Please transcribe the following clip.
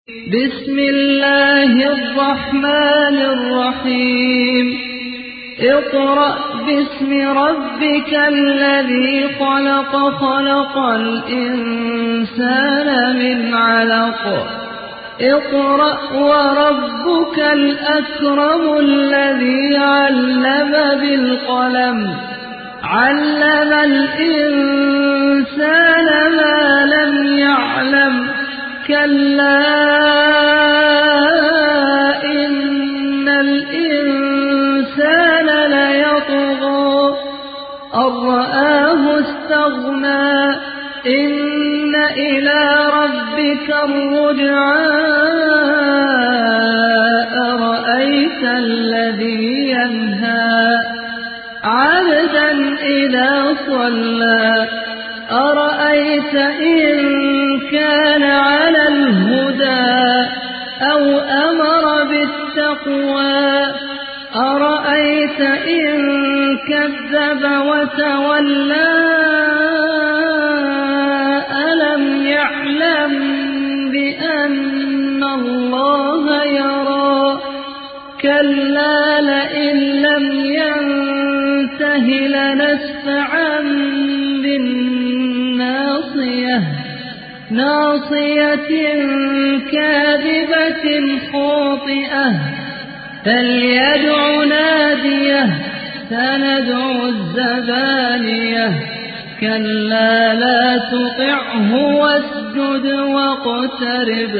بسم الله الرحمن الرحيم اقرأ باسم ربك الذي خلق خلق الإنسان من علق اقرأ وربك الأكرم الذي علم بالقلم علم الإنسان ما لم يعلم كلا إن الإنسان ليطغى أن رآه استغنى إن إلى ربك الرجعى أرأيت الذي ينهى عبدا إذا صلى أرأيت إن كان على الهدى أو أمر بالتقوى أرأيت إن كذب وتولى ألم يعلم بأن الله يرى كلا لئن لم ينته لنسفعا بالناصية ناصية كاذبة خاطئة فليدع ناديه سندع الزبانية كلا لا تطعه واسجد واقترب